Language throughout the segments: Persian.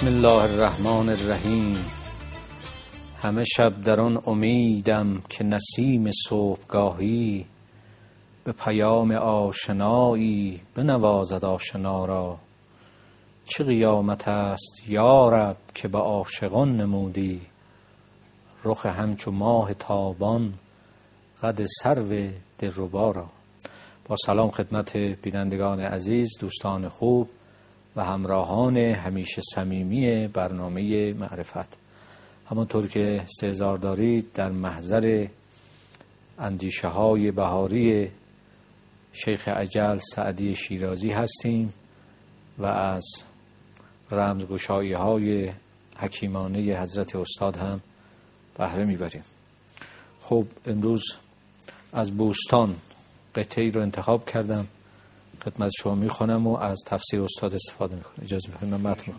الله الرحمن الرحیم. همه شب در آن امیدم که نسیم صبحگاهی به پیام آشنایی بنوازد آشنا را. چه قیامت است یا رب که به عاشقان نمودی، رخ همچو ماه تابان قد سرو دلربا را. با سلام خدمت بینندگان عزیز، دوستان خوب و همراهان همیشه صمیمی برنامه معرفت. همانطور که استحضار دارید در محضر اندیشه های بهاری شیخ اجل سعدی شیرازی هستیم و از رمزگشایی های حکیمانه حضرت استاد هم بهره میبریم. خب امروز از بوستان قطعی رو انتخاب کردم، خدمت شما میخونم و از تفسیر استاد استفاده میکنم. اجازه بدید من متن.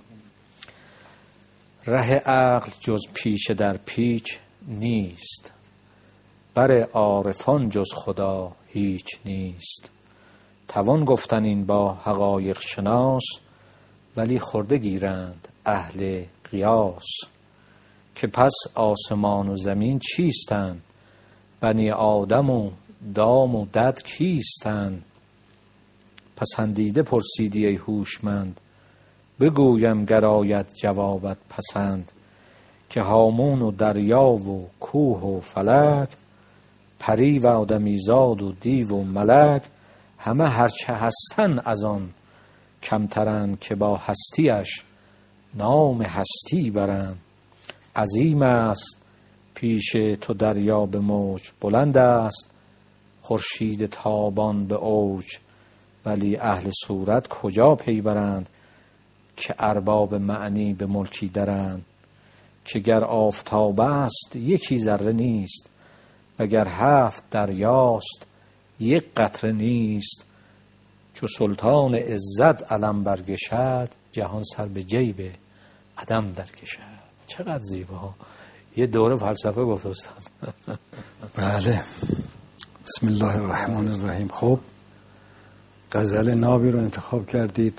ره عقل جز پیش در پیچ نیست، بر عارفان جز خدا هیچ نیست. توان گفتن این با حقایق شناس، ولی خورده گیرند اهل قیاس. که پس آسمان و زمین چیستند، بنی آدم و دام و دد کیستند. پسندیده پرسیدی ای هوشمند، بگویم گراید جوابت پسند. که هامون و دریا و کوه و فلک، پری و آدمیزاد و دیو و ملک. همه هرچه هستن از آن کمترن، که با هستیش نام هستی برند. عظیم است پیش تو دریا به موج، بلند است خورشید تابان به اوج. ولی اهل صورت کجا پی برند، که ارباب معنی به ملکی درند. که گر آفتاب است یکی ذره نیست، وگر 7 دریاست یک قطره نیست. چو سلطان عزت علم برکشد، جهان سر به جیب عدم درکشد. چقدر زیبا، یه دوره فلسفه گفت استاد. بله، بسم الله الرحمن الرحیم. خب غزل نابی رو انتخاب کردید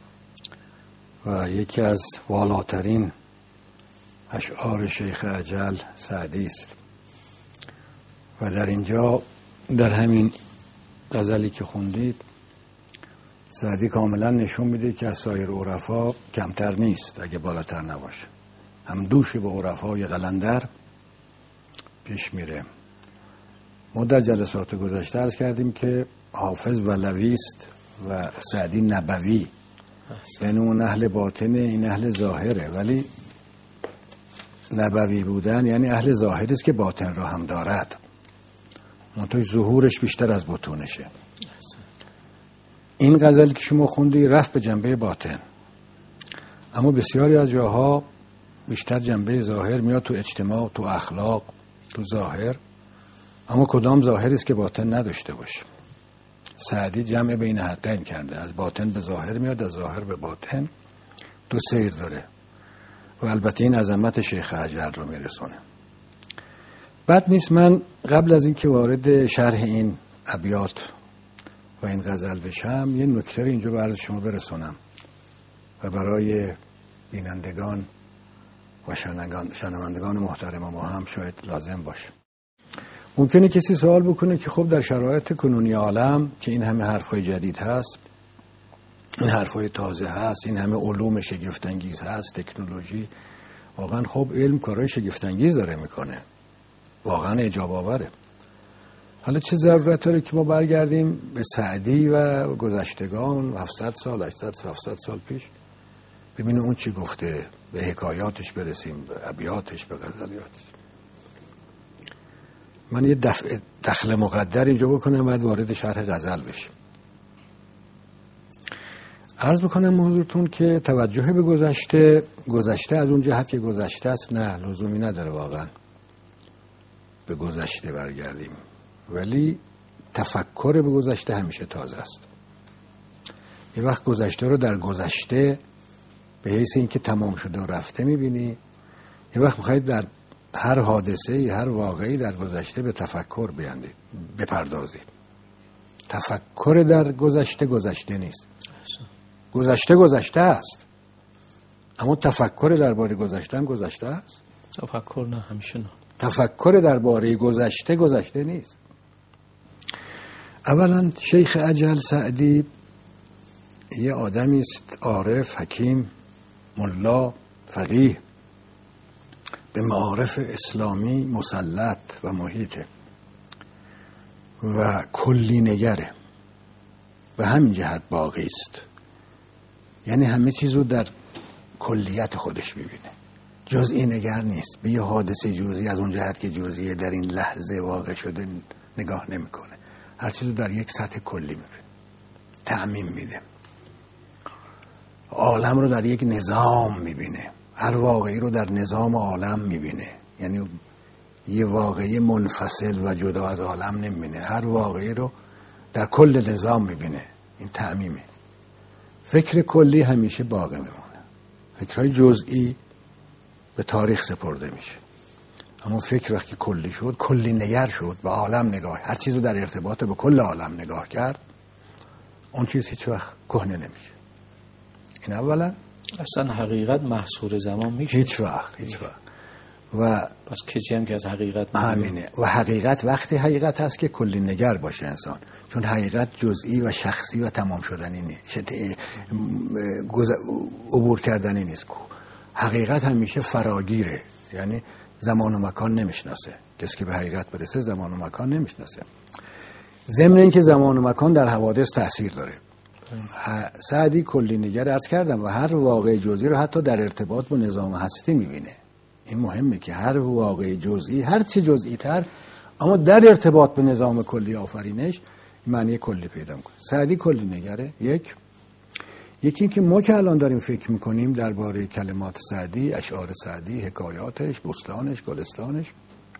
و یکی از والاترین اشعار شیخ اجل سعدی است و در اینجا در همین غزلی که خوندید سعدی کاملا نشون میده که از سایر عرفا کمتر نیست، اگه بالاتر نباشه. هم دوش به عرفای قلندر پیش میره. ما در جلسات گذشته عرض کردیم که حافظ ولوی است و سعدی نبوی، یعنی اون اهل باطنه این اهل ظاهره. ولی نبوی بودن یعنی اهل ظاهری است که باطن را هم دارد، منتها ظهورش بیشتر از بطونشه. این غزل که شما خوندی رفت به جنبه باطن، اما بسیاری از جاها بیشتر جنبه ظاهر میاد، تو اجتماع، تو اخلاق، تو ظاهر. اما کدام ظاهری است که باطن نداشته باشه؟ سعدی جمع بین حقین کرده، از باطن به ظاهر میاد، از ظاهر به باطن، دو سیر داره و البته این عظمت شیخ اجل رو میرسونه. بد نیست من قبل از اینکه وارد شرح این ابیات و این غزل بشم یه نکته اینجا به عرض شما برسونم و برای بینندگان و شنوندگان محترم ما هم شاید لازم باشه. ممکنه کسی سوال بکنه که خب در شرایط کنونی عالم که این همه حرفای جدید هست، این حرفای تازه هست، این همه علوم شگفت‌انگیز هست، تکنولوژی، واقعا خب علم کارهای شگفت‌انگیز داره میکنه، واقعا اعجاب آوره. حالا چه ضرورت داره که ما برگردیم به سعدی و گذشتگان 700 سال 800 700 سال پیش ببینیم اون چی گفته، به حکایاتش برسیم، به ابیاتش، به غزلیاتش. من یه دخل مقدر اینجا بکنم بعد وارد شرح غزل بشیم. عرض بکنم حضورتون که توجه به گذشته از اون جهت که گذشته است نه لزومی نداره واقعا به گذشته برگردیم، ولی تفکر به گذشته همیشه تازه است. یه وقت گذشته رو در گذشته به حیث اینکه تمام شده و رفته میبینی، یه وقت میخواید در هر حادثه هر واقعی در گذشته به تفکر بپردازید. تفکر در گذشته نیست. گذشته است، اما تفکر درباره گذشته هم گذشته است. تفکر نه، همیشه نه. تفکر درباره گذشته نیست. اولا شیخ اجل سعدی یه آدمی است عارف، حکیم، ملا، فقیه، به معارف اسلامی مسلط و محیطه و کلی نگره، به همین جهت باقی است. یعنی همه چیزو در کلیت خودش ببینه، جزئی نگر نیست، به یه حادثه جزئی از اون جهت که جزئی در این لحظه واقع شده نگاه نمیکنه، هر چیزو در یک سطح کلی میبینه، تعمیم میده، عالم رو در یک نظام میبینه، هر واقعی رو در نظام عالم میبینه. یعنی یه واقعی منفصل و جدا از عالم نمیبینه، هر واقعی رو در کل نظام میبینه. این تعمیمه. فکر کلی همیشه باقی میمونه، فکرهای جزئی به تاریخ سپرده میشه، اما فکر وقتی کلی شد، کلی نگر شد، به عالم نگاه، هر چیز رو در ارتباط به کل عالم نگاه کرد، اون چیز هیچ وقت کهنه نمیشه. این اولا. اصلا حقیقت محصور زمان میشه؟ هیچ وقت. و پس کسی هم که از حقیقت همینه. و حقیقت وقتی حقیقت هست که کلی نگر باشه انسان، چون حقیقت جزئی و شخصی و تمام شدنی نیست، عبور کردنی نیست. حقیقت همیشه فراگیره، یعنی زمان و مکان نمیشناسه. کسی که به حقیقت برسه زمان و مکان نمیشناسه. ضمن این که زمان و مکان در حوادث تأثیر داره. سعدی کلی نگر عرض کردم و هر واقع جزئی رو حتی در ارتباط با نظام هستی میبینه. این مهمه که هر واقع جزئی، هر چی جزئی تر اما در ارتباط به نظام کلی آفرینش معنی کلی پیدا میکنه. سعدی کلی نگره. یکی این که ما که الان داریم فکر میکنیم درباره کلمات سعدی، اشعار سعدی، حکایاتش، بستانش، گلستانش،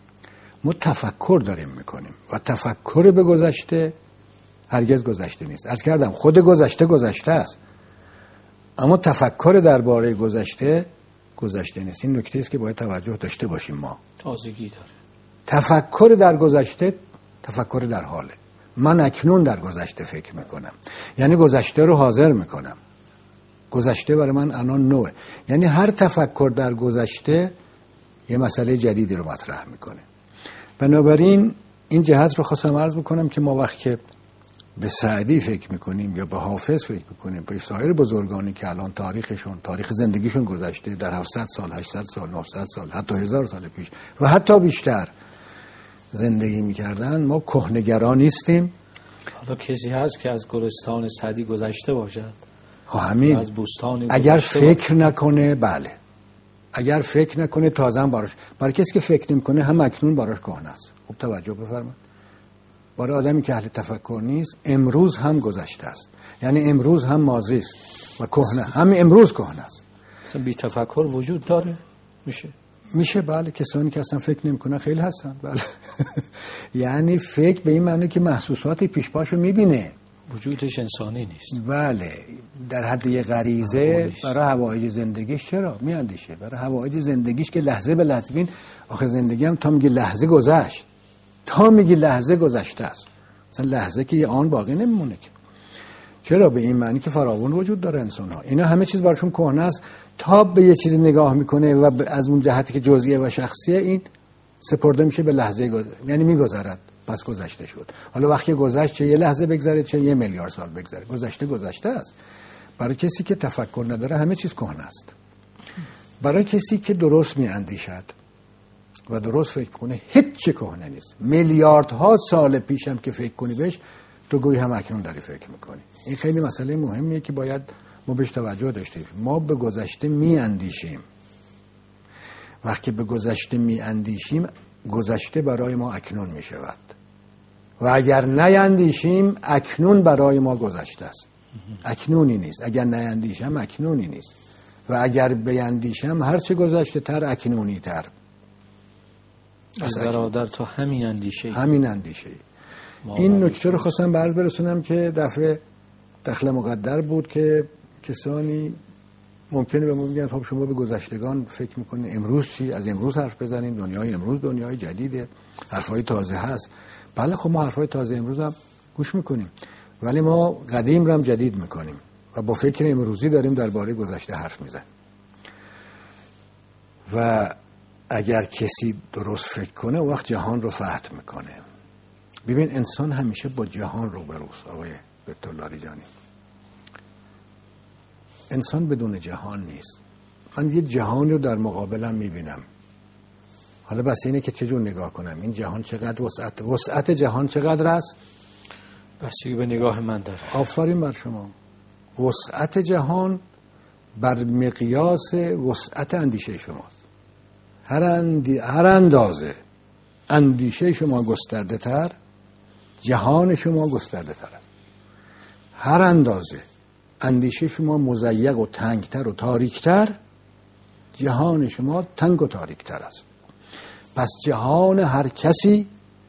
ما تفکر داریم میکنیم و تفکر به گذشته هرگز گذشته نیست. عرض کردم خود گذشته است، اما تفکر درباره گذشته نیست. این نکته است که باید توجه داشته باشیم. ما تازگی داره. تفکر در گذشته تفکر در حاله. من اکنون در گذشته فکر میکنم، یعنی گذشته رو حاضر میکنم. گذشته برای من الان نوعه، یعنی هر تفکر در گذشته یه مسئله جدیدی رو مطرح میکنه. بنابراین این جهت رو خواستم عرض بکنم که ما وقت که به سعدی فکر میکنیم یا به حافظ فکر میکنیم، به سایر بزرگانی که الان تاریخ زندگیشون گذشته در 700 سال، 800 سال، 900 سال، حتی 1000 سال پیش و حتی بیشتر زندگی میکردن، ما کهنگران نیستیم. حالا کسی هست که از گلستان سعدی گذشته باشد؟ همین. از بوستان اگر فکر نکنه، بله، اگر فکر نکنه تازه براش، برای کسی که فکر نمیکنه هم اکنون براش کهنه است. خوب توجه بفرمایید. برای آدمی که اهل تفکر نیست، امروز هم گذشته است، یعنی امروز هم ماضی است و کهنه، همین امروز کهنه است. اصلا بی تفکر وجود داره؟ میشه بله. کسانی که اصلا فکر نمیکنن خیلی هستن، بله. یعنی فکر به این معنی که محسوسات پیش پاشو میبینه، وجودش انسانی نیست. بله، در حد یه غریزه برای حوایج زندگیش چرا میاندیشه، برای حوایج زندگیش که لحظه به لحظه بین. آخه زندگی هم تا میگه لحظه گذشت، تا میگه لحظه گذشته است، مثلا لحظه که یه آن باقی نمیمونه که. چرا؟ به این معنی که فراوان وجود داره انسان ها، اینا همه چیز براشون کهنه است. تا به یه چیزی نگاه میکنه و از اون جهتی که جزئیه و شخصیه، این سپرده میشه به لحظه یعنی میگذرد، پس گذشته شد. حالا وقتی گذشت، چه یه لحظه بگذره چه 1 میلیارد سال بگذره، گذشته است. برای کسی که تفکر نداره همه چیز کهنه است. برای کسی که درست میاندیشد و درست فکر کنه هیچ چی کهنه نیست. میلیاردها سال پیشم که فکر کنی بهش، تو گویی هم اکنون داری فکر میکنی. این خیلی مسئله مهمیه که باید ما بهش توجه داشته باشیم. ما به گذشته میاندیشیم. وقتی به گذشته میاندیشیم، گذشته برای ما اکنون میشود و اگر نیاندیشیم، اکنون برای ما گذشته است. اکنونی نیست. اگر نیاندیشم اکنونی نیست و اگر بیاندیشم هرچه گذشته تر اکنونی تر. از برادر تو همین اندیشه این نکته رو خواستم به عرض برسونم که دفعه دخل مقدر بود که کسانی ممکنه به ما میگن خب شما به گذشتگان فکر میکنین، امروز چی؟ از امروز حرف بزنین، دنیای امروز دنیای جدیده، حرفای تازه هست. بله خب ما حرفای تازه امروز هم گوش میکنیم، ولی ما قدیم رو هم جدید میکنیم و با فکر امروزی داریم درباره گذشته حرف میزنیم. و اگر کسی درست فکر کنه وقت جهان رو فتح میکنه. ببین انسان همیشه با جهان روبروست آقای دکتر لاریجانی. انسان بدون جهان نیست. من یه جهان رو در مقابلم میبینم، حالا بس اینه که چجور نگاه کنم. این جهان چقدر وسعت جهان چقدر است؟ بستگی به نگاه من داره. آفرین بر شما. وسعت جهان بر مقیاس وسعت اندیشه شماست. هر اندازه اندیشه شما گسترده تر، جهان شما گسترده تر است. هر اندازه اندیشه شما مضیق و تنگتر و تاریکتر، جهان شما تنگ و تاریکتر است. پس جهان هر کسی،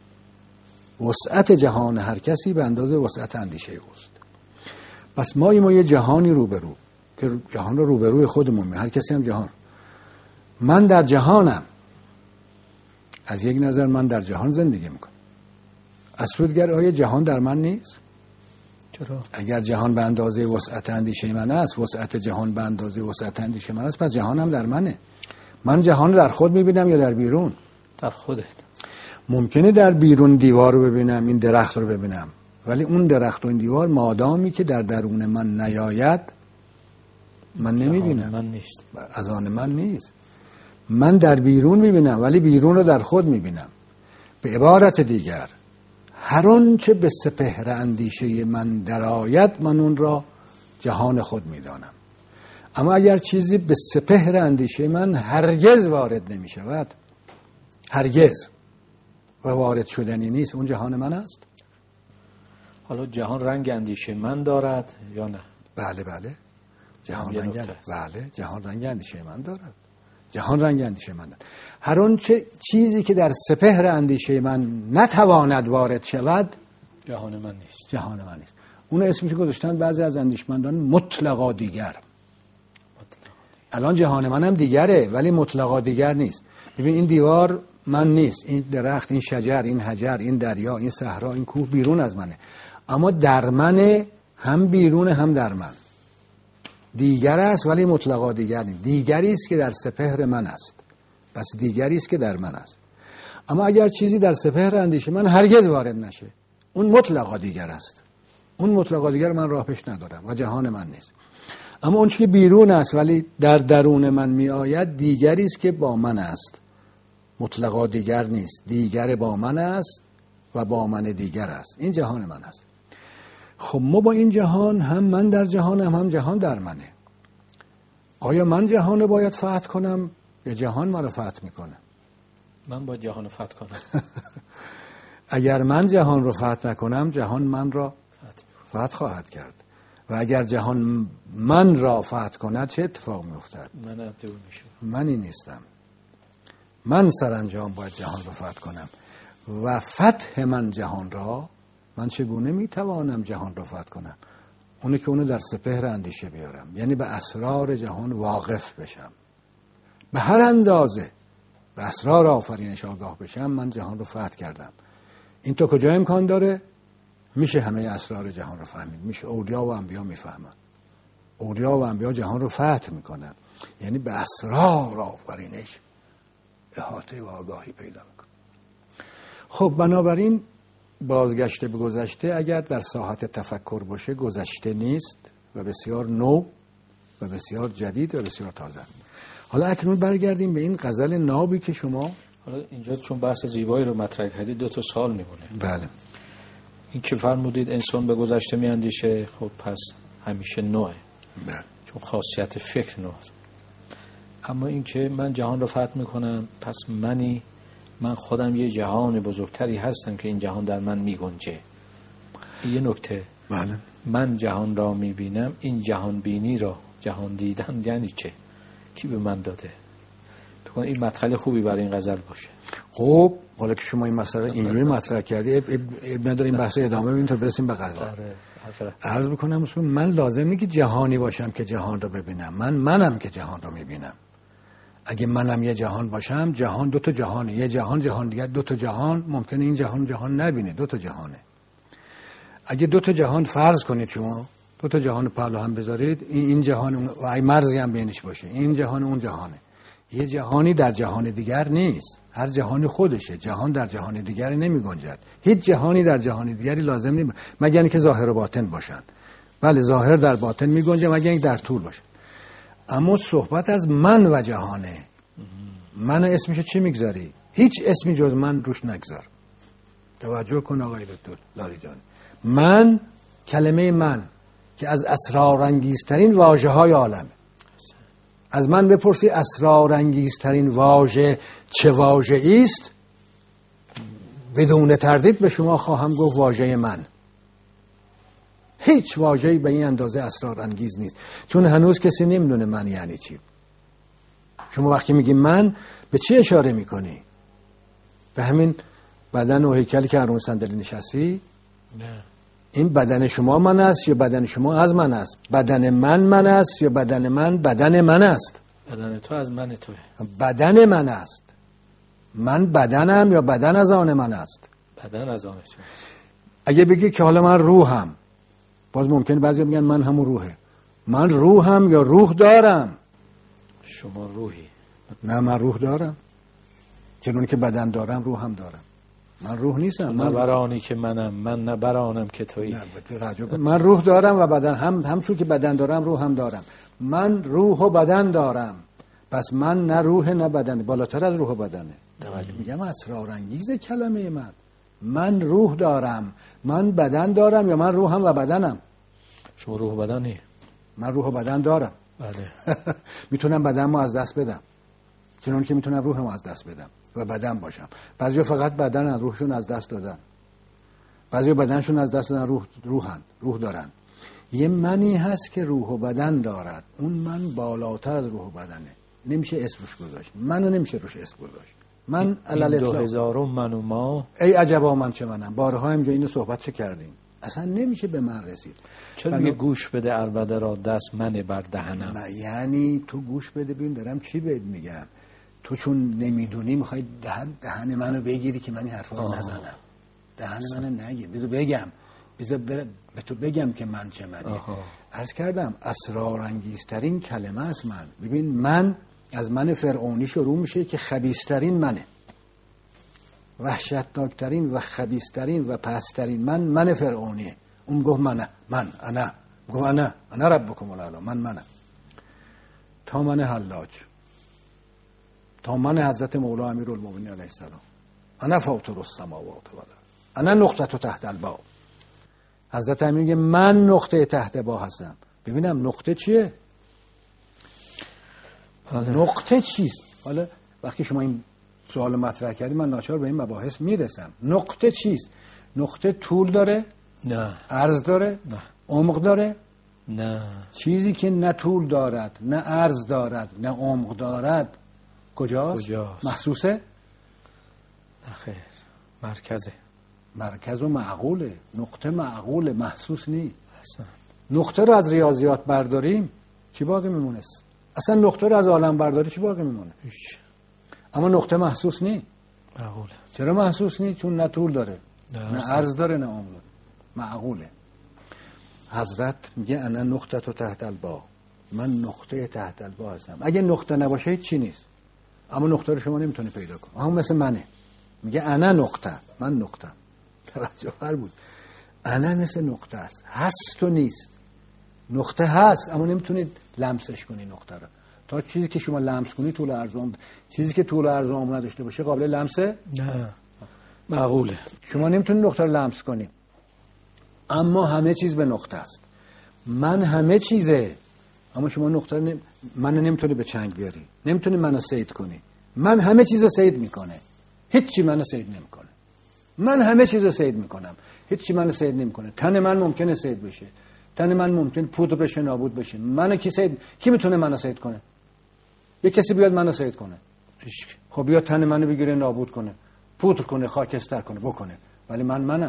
وسعت جهان هر کسی به اندازه وسعت اندیشه اوست. پس ما یه جهانی روبرو که جهان رو روبروی خودمون هر کسی هم جهان. من در جهانم، از یک نظر من در جهان زندگی میکنم. از سودگر آیا جهان در من نیست؟ چرا؟ اگر جهان به اندازه وسعت اندیشه من است، وسعت جهان به اندازه وسعت اندیشه من است، پس جهانم در منه. من جهان رو در خود میبینم یا در بیرون؟ در خودت. ممکنه در بیرون دیوار رو ببینم، این درخت رو ببینم، ولی اون درخت و این دیوار مادامی که در درون من نیاید من نمیبینم. من نیست. از آن من نیست. من در بیرون میبینم ولی بیرون رو در خود میبینم. به عبارت دیگر هر آنچه به سپهر اندیشه من درآید من اون را جهان خود میدانم. اما اگر چیزی به سپهر اندیشه من هرگز وارد نمیشود، هرگز، و وارد شدنی نیست، اون جهان من است. حالا جهان رنگ اندیشه من دارد یا نه؟ بله جهان رنگ اندیشه من دارد. جهان رنگ اندیشه من دارد. هر اون چیزی که در سپهر اندیشه من نتواند وارد شود جهان من نیست. اون اسمی که گذاشتن بعضی از اندیشمندان مطلقا دیگر. الان جهان منم دیگره ولی مطلقا دیگر نیست. ببین این دیوار من نیست، این درخت، این شجر، این حجر، این دریا، این صحرا، این کوه بیرون از منه، اما در منه، هم بیرون هم در من. دیگر است ولی مطلقا دیگر نیست. دیگری است که در سپهر من است، پس دیگری است که در من است. اما اگر چیزی در سپهر اندیشه من هرگز وارد نشه، اون مطلقا دیگر است. اون مطلقا دیگر من راه پیش ندارم و جهان من نیست. اما اون چیزی که بیرون است ولی در درون من می آید دیگری است که با من است. مطلقا دیگر نیست، دیگر با من است و با من دیگر است. این جهان من است. خب ما با این جهان، هم من در جهانم هم جهان در منه. آیا من جهان رو باید فتح کنم یا جهان من رو فتح میکنه؟ من باید جهان رو فتح کنم. اگر من جهان رو فتح نکنم جهان من را فتح خواهد کرد و اگر جهان من را فتح کند چه اتفاق میافتد؟ من ابدو میشم. منی نیستم. من سرانجام باید جهان رو فتح کنم و فتح من جهان را، من چگونه میتوانم جهان رو فتح کنم؟ اونی که اونو در سپهر اندیشه بیارم، یعنی به اسرار جهان واقف بشم، به هر اندازه به اسرار آفرینش آگاه بشم، من جهان رو فتح کردم. این تو کجا امکان داره؟ میشه همه اسرار جهان رو فهمید، میشه. اولیا و انبیا میفهمن، اولیا و انبیا جهان رو فتح میکنن، یعنی به اسرار آفرینش احاطه و آگاهی پیدا میکنن. خب بنابراین بازگشته به گذشته اگر در ساحت تفکر باشه گذشته نیست و بسیار نو و بسیار جدید و بسیار تازه. حالا اکنون برگردیم به این غزل نابی که شما، حالا اینجا چون بحث زیبایی رو مطرح کردید 2 سال میمونه. بله. این که فرمودید انسان به گذشته میاندیشه، خب پس همیشه نوه. بله. چون خاصیت فکر نوه. اما این که من جهان رو فتح میکنم، پس من خودم یه جهان بزرگتری هستم که این جهان در من میگنجه. یه نکته. بله. من جهان را میبینم، این جهان بینی را، جهان دیدن یعنی چه؟ کی به من داده؟ بگم این مدخل خوبی برای این غزل باشه. خب حالا که شما این مسئله اینجوری مطرح کردی، نداره این بحث ادامه بدیم تا برسیم به غزل. عرض بکنم من لازم نیست که جهانی باشم که جهان رو ببینم. منم که جهان رو میبینم. اگه منم یه جهان باشم، جهان 2 جهانه، یه جهان دیگر 2 جهان، ممکنه این جهان نبینه، 2 جهانه. اگه 2 جهان فرض کنید شما 2 جهان پهلو هم بذارید، این جهان و مرزی هم بینش باشه، این جهان اون جهانه، یه جهانی در جهان دیگر نیست، هر جهانی خودشه. جهان در جهان دیگری نمی گنجد. هیچ جهانی در جهان دیگری لازم نیست مگر اینکه ظاهر و باطن باشن. بله ظاهر در باطن می گنجه مگر اینکه در طول باشه. اما صحبت از من و جهانه. من اسمشو چی میگذاری؟ هیچ اسمی جز من روش نگذار. توجه کن آقای دکتر لاریجانی. من، کلمه من که از اسرارانگیزترین واژه های عالمه. از من بپرسی اسرارانگیزترین واژه چه واژه‌ای است، بدون تردید به شما خواهم گفت واژه من. هیچ واژه‌ای به این اندازه اسرارانگیز نیست، چون هنوز کسی نمیدونه من یعنی چی. شما وقتی میگی من به چی اشاره میکنی؟ به همین بدن و هیکلی که هر صندلی نشستی؟ نه. این بدن شما من است یا بدن شما از من است؟ بدن من است یا بدن من بدن من است؟ بدن تو از من توه. بدن من است. من بدنم یا بدن از آن من است؟ بدن از آن تو. اگه بگی که حالا من روحم، باز ممکنه بعضی میگن من همون روحه. من روحم یا روح دارم؟ شما روحی. نه من روح دارم، چون که بدن دارم روح هم دارم. من روح نیستم. من برانی که منم، من نبرانم که تویی. من روح دارم و بدن همچون که بدن دارم روح هم دارم. من روح و بدن دارم، پس من نه روح نه بدن، بالاتر از روح و بدنه. میگم اسرارانگیز کلمه من روح دارم، من بدن دارم یا من روحم و بدنم؟ شما روح و بدنی؟ من روح و بدن دارم. بله. میتونم بدنمو از دست بدم، چون که میتونم روحمو از دست بدم و بدن باشم. بعضیا فقط بدن از روحشون از دست دادن، بعضیا بدنشون از دست دادن، روح دارن. یه منی هست که روح و بدن دارد، اون من بالاتر از روح و بدنه، نمیشه اسم روش گذاشت. منو نمیشه روش اسم گذاشت. من علل اطلاق 2000 من و ما. ای عجبا من چه منم. بارها اینجا اینو صحبت چه کردیم، اصلا نمیشه به من رسید. چرا میگه گوش بده عربده را دست من بر دهنم؟ یعنی تو گوش بده ببین دارم چی بهت میگم. تو چون نمیدونی میخوای دهن منو بگیری که من این حرفا رو نزنم. دهن منو نگیر، بذار بگم، بذار به تو بگم که من چه منی. عرض کردم اسرارانگیزترین کلمه است من. ببین من از من فرعونی شروع میشه که خبیثترین منه، وحشتناکترین و خبیثترین و پسترین من فرعونیه. اون گفت انا گفت انا ربکم الاعلی، منم. تا من حلاج، تا من حضرت مولا امیرالمومنین علیه السلام، انا فاطر السماوات والارض، انا نقطه تحت الباب. حضرت امیر میگه من نقطه تحت با هستم. ببینم نقطه چیه؟ نقطه چیست؟ حالا وقتی شما این سوال مطرح کردی من ناچار به این مباحث میرسم. نقطه چیست؟ نقطه طول داره؟ نه. عرض داره؟ نه. عمق داره؟ نه. چیزی که نه طول دارد، نه عرض دارد، نه عمق دارد کجاست؟ محسوسه؟ نه خیر، مرکزه. مرکز و معقوله. نقطه معقوله، محسوس نیست. نقطه رو از ریاضیات برداریم چی باقی میمونه؟ اصلا نقطه رو از عالم برداری چی باقی میمونه؟ هیچ. اما نقطه محسوس نیست. معقوله. چرا محسوس نیست؟ چون نه طول داره، نه عرض داره، نه عمق داره. معقوله. حضرت میگه انا نقطه تو تحت البا، من نقطه تحت البا هستم. اگه نقطه نباشه هیچ چی نیست. اما نقطه رو شما نمیتونی پیدا کنی. همون مثل منه. میگه انا نقطه، من نقطه. توجه هر بود. انا مثل نقطه است، هست و نیست. نقطه هست اما نمیتونید لمسش کنی نقطه رو. تا چیزی که شما لمس کنی طول عرض و عمق، چیزی که طول عرض و عمق نداشته باشه قابل لمسه؟ نه. معقوله. شما نمیتونید نقطه رو لمس کنی. اما همه چیز به نقطه است. من همه چیزه، اما شما نقطه رو منو نمیتونی به چنگ بیاری، نمیتونی منو صید کنی. من همه چیز رو صید میکنه، هیچی منو صید نمیکنه. من همه چیز رو صید میکنم، هیچی منو صید نمیکنه. تن من ممکنه صید بشه، تن من ممکنه پودر بشه، نابود بشه. منو کی میتونه منو صید کنه؟ یه کسی بیاد منو صید کنه. خب بیاد تن منو بگیره، نابود کنه، پودر کنه، خاکستر کنه، بکنه. ولی منم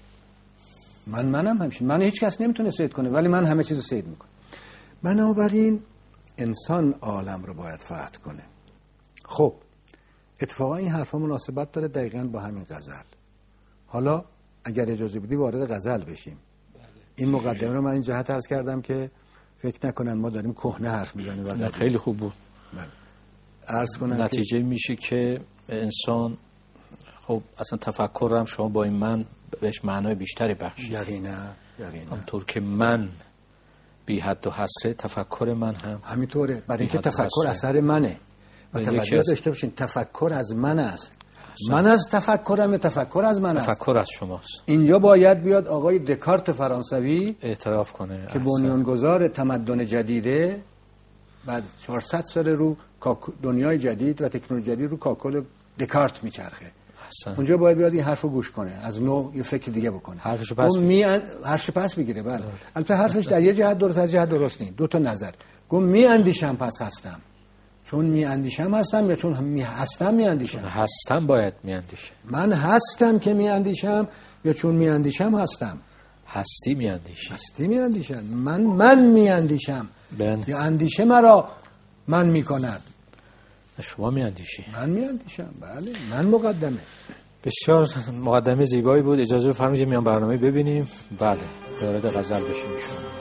همین. من هیچ کس نمیتونه صید کنه، ولی من همه چیزو صید میکنم. بنابراین انسان عالم رو باید فتح کنه. خب اتفاقا این حرفا مناسبت داره دقیقاً با همین غزل. حالا اگر اجازه بدی وارد غزل بشیم. این مقدمه رو من این جهت عرض کردم که فکر نکنن ما داریم کهنه حرف میزنیم. خیلی خوب بود. عرض کنم نتیجه میشه که انسان خب اصلا تفکر هم شما با این من بهش معنای بیشتری بخشید. یقینا همطور که من بی حد و حصره، تفکر من هم همینطوره. برای اینکه تفکر اثر منه و توجه داشته باشین تفکر از من است. من از تفکرم، تفکر از من است. تفکر از شماست. اینجا باید بیاد آقای دکارت فرانسوی اعتراف کنه که بنیانگذار تمدن جدیده، بعد 400 سال رو دنیای جدید و تکنولوژی جدید رو کاکل دکارت میچرخه. اونجا باید بیاد این حرفو گوش کنه، از نو یه فکر دیگه بکنه، حرفشو پس حرفش پس میگیره. بله البته حرفش در یه جهت درست، از جهت درست نیست. دو تا نظر. گفت میاندیشم پس هستم. چون میاندیشم هستم یا چون هستم میاندیشم؟ هستم باید میاندیشم. من هستم که میاندیشم یا چون میاندیشم هستم؟ هستی میاندیشی. هستی میاندیشم. من میاندیشم یا اندیشه مرا من میکند؟ شما میاندیشی. من میاندیشم. بله من مقدمه. بسیار مقدمه زیبایی بود. اجازه بفرمایید میان برنامه ببینیم، بعد وارد غزل بشیم شما.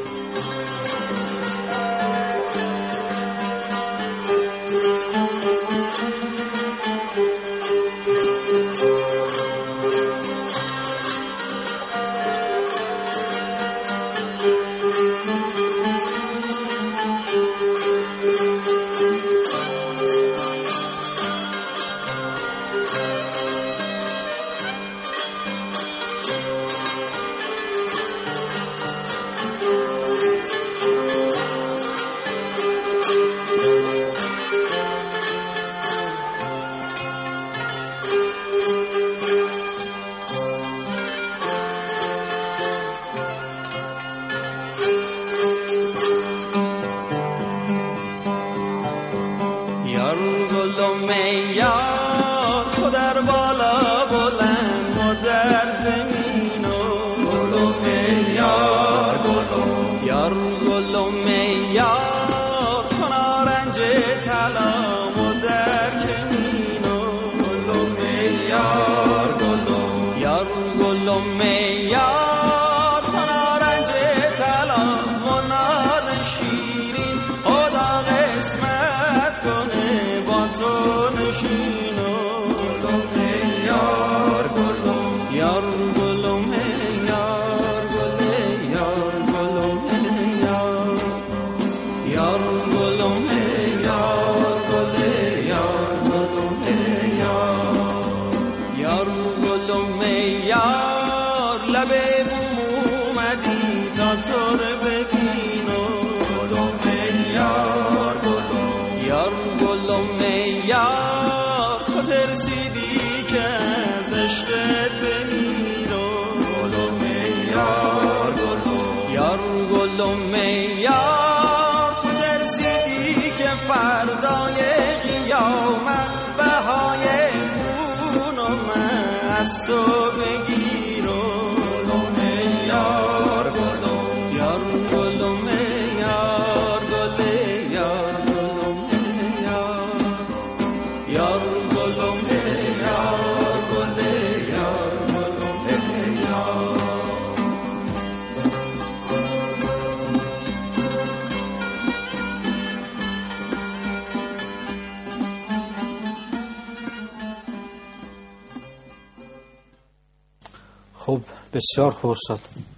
خب بسیار خوب استاد.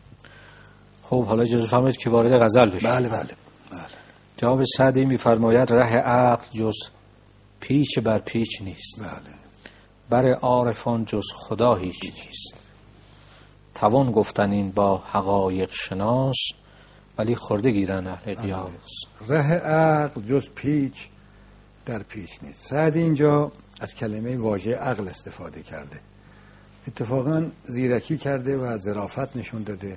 خب حالا اجازه فرمایید که وارد غزل بشیم. بله بله بله. جناب سعدی می‌فرماید ره عقل جز پیچ بر پیچ نیست. بله. بر عارفان جز خدا هیچ نیست. توان گفتن این با حقایق شناس، ولی خورده گیرن اهل قیاس. ره عقل جز پیچ در پیچ نیست. سعدی اینجا از کلمه واژه عقل استفاده کرده. اتفاقا زیرکی کرده و ظرافت نشون داده.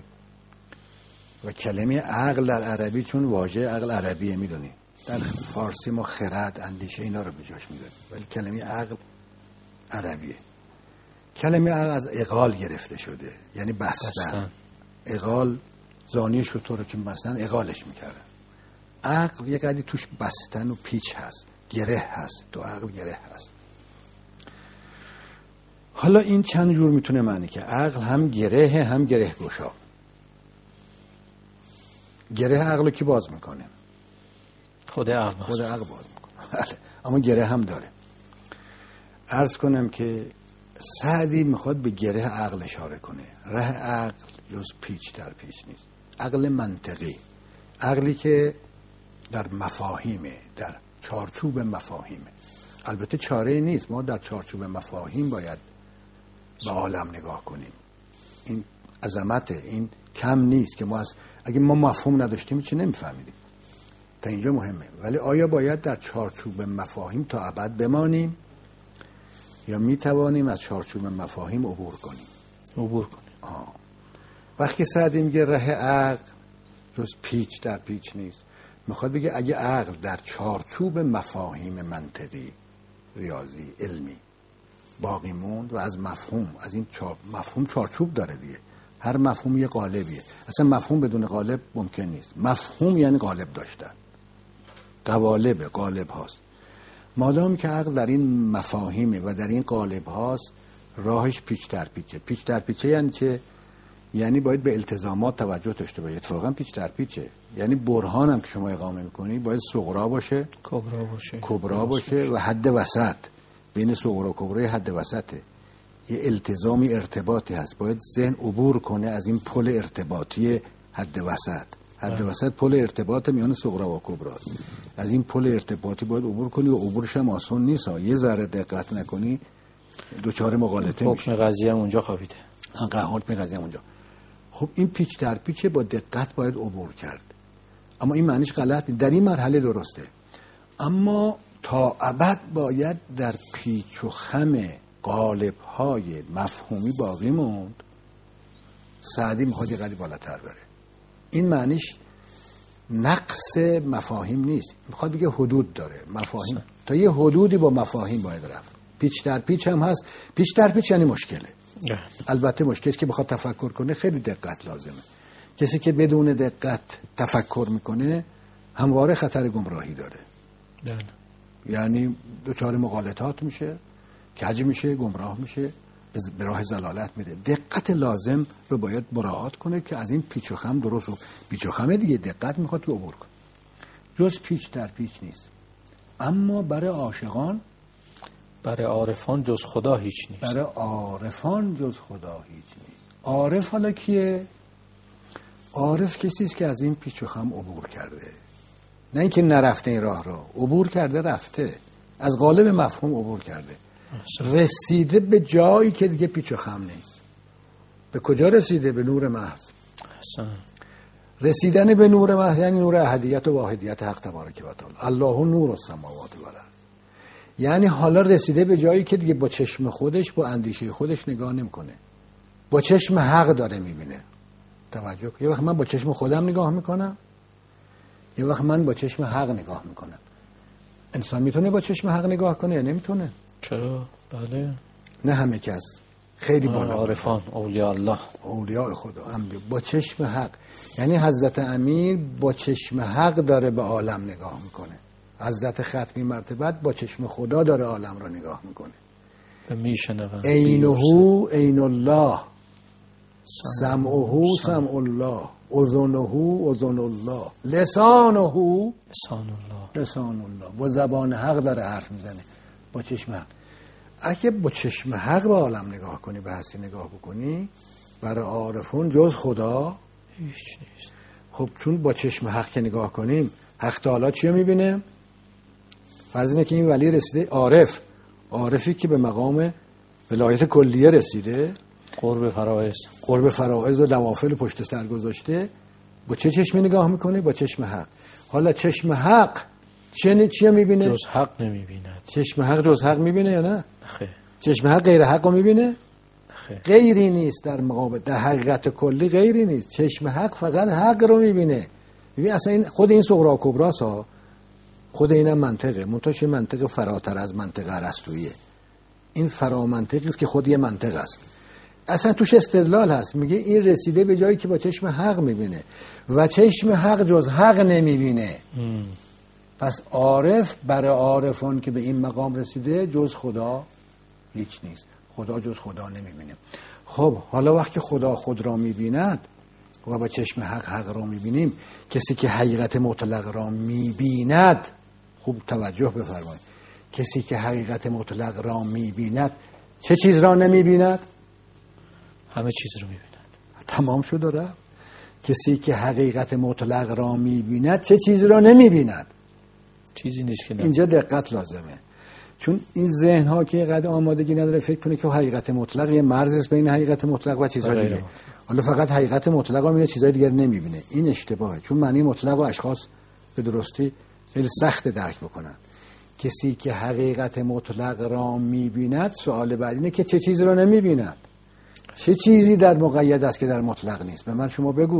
و کلمه عقل در عربی، چون واژه عقل عربیه میدونی، در فارسی ما خرد، اندیشه اینا رو به جاش میذاریم، ولی کلمه عقل عربیه. کلمه عقل از عقال گرفته شده، یعنی بستن. عقال زانی شتر رو که بستن عقالش میکردن. عقل یه قدری توش بستن و پیچ هست، گره هست. تو عقل گره هست. حالا این چند جور میتونه معنی که عقل هم گره هم گره گشا. گره عقل رو کی باز میکنه؟ خود عقل باز میکنه. اما گره هم داره. عرض کنم که سعدی میخواد به گره عقل اشاره کنه. ره عقل جز پیچ در پیچ نیست. عقل منطقی، عقلی که در مفاهیمه، در چارچوب مفاهیمه. البته چاره نیست، ما در چارچوب مفاهیم باید به عالم نگاه کنیم. این عظمت، این کم نیست که ما اگه ما مفهوم نداشتیم چی نمیفهمیدیم. تا اینجا مهمه. ولی آیا باید در چارچوب مفاهیم تا ابد بمانیم یا میتوانیم از چارچوب مفاهیم عبور کنیم؟ وقتی سعدی میگه ره عقل جز پیچ در پیچ نیست، میخواد بگه اگه عقل در چارچوب مفاهیم منطقی، ریاضی، علمی باقی موند و از مفهوم، از این مفهوم چارچوب داره دیگه، هر مفهوم یه قالبیه. اصلا مفهوم بدون قالب ممکن نیست. مفهوم یعنی قالب داشتن، قالب هاست. مادام که عقل در این مفاهیمه و در این قالب هاست، راهش پیچ در پیچه. پیچ در پیچه یعنی چه؟ یعنی باید به التزامات توجه داشته باشه. اتفاقا پیچ در پیچه یعنی برهان هم که شما اقامه میکنی باید صغرا باشه، کبرا باشه و حد وسط. بین صغرا و کبرا حد وسطه. یه التزامی، ارتباطی هست. باید ذهن عبور کنه از این پل ارتباطی حد وسط. حد وسط پل ارتباط میان صغرا و کبرا. از این پل ارتباطی باید عبور کنی و عبورش هم آسان نیست. یه ذره دقت نکنی دوچار مغالطه میشه. حکم قضیه هم اونجا خوابیده. حکم قضیه هم اونجا. خب این پیچ در پیچه، با دقت باید عبور کرد. اما این معنیش غلط نیست. در این مرحله درسته. اما تا ابد باید در پیچ و خم قالب‌های مفهومی باقی موند. سعدی میخواد یه قدری بالاتر بره. این معنیش نقص مفاهیم نیست. میخواد بگه حدود داره مفاهیم. تا یه حدودی با مفاهیم باید رفت. پیچ در پیچ هم هست. پیچ در پیچ یعنی مشکله. البته مشکلی که بخواد تفکر کنه خیلی دقت لازمه. کسی که بدون دقت تفکر میکنه همواره خطر گمراهی داره. یعنی دچار مغالطات میشه، کج میشه، گمراه میشه، به راه ضلالت میره. دقت لازم رو باید مراعات کنه که از این پیچ و خم درست و پیچ و خم دیگه دقت میخواد که عبور کنه. جز پیچ در پیچ نیست. اما برای عاشقان، برای عارفان جز خدا هیچ نیست. برای عارفان جز خدا هیچ نیست. عارف حالا کیه؟ عارف کسی است که از این پیچ و خم عبور کرده. نه اینکه نرفته این راه را، عبور کرده، رفته. از قالب مفهوم عبور کرده. رسیده به جایی که دیگه پیچ و خم نیست. به کجا رسیده؟ به نور محض. رسیدن به نور محض یعنی نور احدیت و واحدیت حق تبارک و تعالی. الله نور السماوات و الارض. یعنی حالا رسیده به جایی که دیگه با چشم خودش، با اندیشه خودش نگاه نمی‌کنه. با چشم حق داره می‌بینه. توجه کن. یه وقت من با چشم خودم نگاه می‌کنم، یه وقت من با چشم حق نگاه می‌کنم. انسان میتونه با چشم حق نگاه کنه یا نمیتونه؟ چرا؟ بله. نه همه کس. خیلی بالا. عارفان، اولیاء الله، اولیاء خدا با چشم حق. یعنی حضرت امیر با چشم حق داره به عالم نگاه میکنه. حضرت ختمی مرتبت با چشم خدا داره عالم رو نگاه میکنه. میشنوند. عینه عین الله، سمعه سمع الله، اذنه اذن الله، لسانه لسان الله. با زبان حق داره حرف میزنه، با چشم حق. اگه با چشم حق به عالم نگاه کنی، به هستی نگاه بکنی، برای عارفون جز خدا هیچ نیست. خب چون با چشم حق که نگاه کنیم، حق تعالی چی رو میبینه؟ فرض اینه که این ولی رسیده، عارفی که به مقام ولایت کلیه رسیده، قرب فرائض و نوافل پشت سر گذاشته، با چه چشمی نگاه میکنه؟ با چشم حق. حالا چشم حق چی میبینه؟ جز حق نمیبیند. چشم حق جز حق میبینه یا نه؟ خیر. چشم حق غیر حق رو میبینه؟ خیر. غیری نیست در مقابل، در حقیقت کلی غیری نیست. چشم حق فقط حق رو میبینه. ببین اصلا این خود این صغرا و کبراست ها، خود اینم منطقه، منتهاش منطق فراتر از منطق ارسطوییه. این فرامنطقی است که خود یه منطق است. اصلا توش استدلال هست. میگه این رسیده به جایی که با چشم حق میبینه و چشم حق جز حق نمیبینه. پس عارف برای عارفان که به این مقام رسیده جز خدا هیچ نیست. خدا جز خدا نمیبینه. خب حالا وقتی خدا خود را میبیند و با چشم حق را میبینیم، کسی که حقیقت مطلق را میبیند خوب توجه بفرمایید. کسی که حقیقت مطلق را می‌بیند چه چیز را نمی‌بیند؟ همه چیز رو می‌بیند. تمام شد داره. کسی که حقیقت مطلق را می‌بیند چه چیز را نمی‌بیند؟ چیزی نیست که اینجا دقت لازمه، چون این ذهن ها که قد آمادگی نداره فکر کنه که حقیقت مطلق یه مرز است بین حقیقت مطلق و چیزهای دیگه. حالا فقط حقیقت مطلق رو میبینه، چیزهای دیگر نمیبینه. این اشتباهه، چون معنی مطلق و اشخاص به درستی خیلی سخت درک بکنن. کسی که حقیقت مطلق را میبیند، سوال بعد اینه که چه چیزی رو نمیبیند؟ چه چیزی در مقید است که در مطلق نیست؟ به من شما بگو.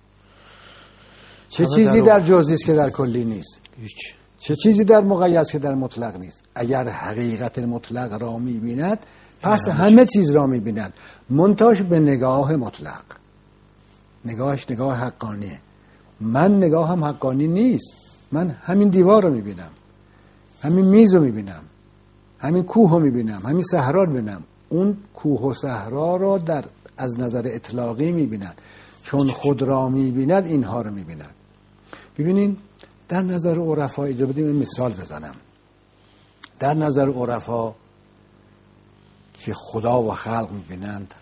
چه چیزی در جزئی است که در کلی نیست؟ چه چیزی در مقید است که در مطلق نیست؟ اگر حقیقت مطلق را می‌بیند پس همه چیز را می‌بیند، منتهاش به نگاه مطلق. نگاهش نگاه حقانیه. من نگاهم حقانی نیست. من همین دیوار رو می‌بینم، همین میز رو می‌بینم، همین کوه رو می‌بینم، همین صحرا رو می‌بینم. اون کوه و صحرا را از نظر اطلاقی می‌بیند، چون خود را می‌بیند اینها رو می‌بیند. ببینین در نظر عرفا، اجازه بدیم مثال بزنم. در نظر عرفا که خدا و خلق می‌بینند،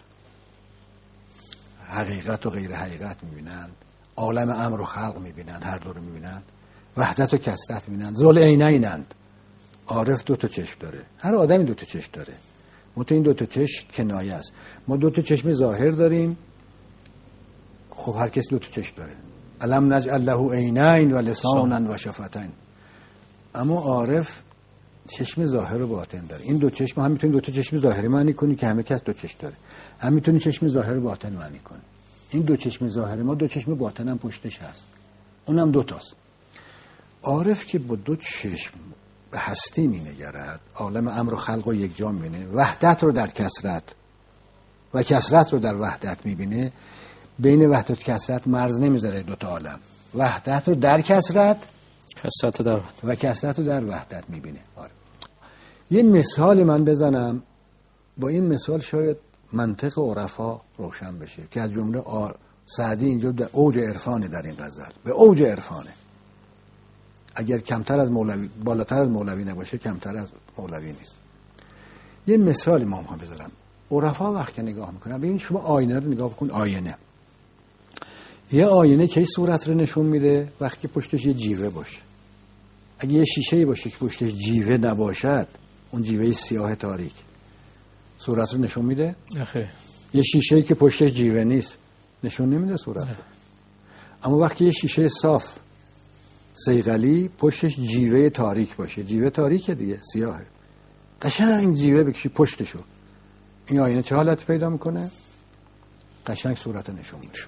حقیقت و غیر حقیقت می‌بینند، عالم امر و خلق می‌بینند، هر دو رو می‌بینند، وحدت و کثرت می‌بینند، ذوالعینینند. عارف دو تا چشم داره، هر آدمی دو تا چشم داره. منتها این دو تا چشم کنایه است. ما دو تا چشم ظاهر داریم، خب هر کس دو تا چشم داره. الم نجعل له عینین و لسانا و شفتین. اما عارف چشم ظاهر و باطن داره. این دو چشم هم میتونی دو تا چشم ظاهری معنی کنی که همه کس دو چشم داره، هم میتونی چشم ظاهر و باطن معنی کنی. این دو چشم ظاهر ما، دو چشم باطن هم پشتش هست، اونم دو تاست. عارف که با دو چشم به هستی مینگرد، عالم امر و خلق و یک جا میبینه، وحدت رو در کثرت و کثرت رو در وحدت میبینه. بین وحدت و کثرت مرز نمیذاره دو تا عالم. وحدت رو در کثرت، کثرت در وحدت و کثرت رو در وحدت میبینه. آره. یه مثال من بزنم، با این مثال شاید منطق عرفا روشن بشه که از جمله سعدی اینجا در اوج عرفانه، در این غزل به اوج عرفانه. اگر کمتر از مولوی، بالاتر از مولوی نباشه، کمتر از مولوی نیست. یه مثال ما هم بذارم. عرفا وقتی نگاه میکنن، ببین شما آینه رو نگاه بکن. آینه، یه آینه که صورت رو نشون میده وقتی پشتش یه جیوه باشه. اگه یه شیشه باشه که پشتش جیوه نباشد، اون جیوه سیاه تاریک صورت رو نشون میده؟ آخه یه شیشه که پشتش جیوه نیست نشون نمیده صورت رو. اما وقتی یه شیشه صاف صیقلی پشتش جیوه تاریک باشه، جیوه تاریکه دیگه، سیاهه، قشنگ جیوه بکشی پشتشو، این آینه چه حالت پیدا میکنه؟ قشنگ صورت نشون میده.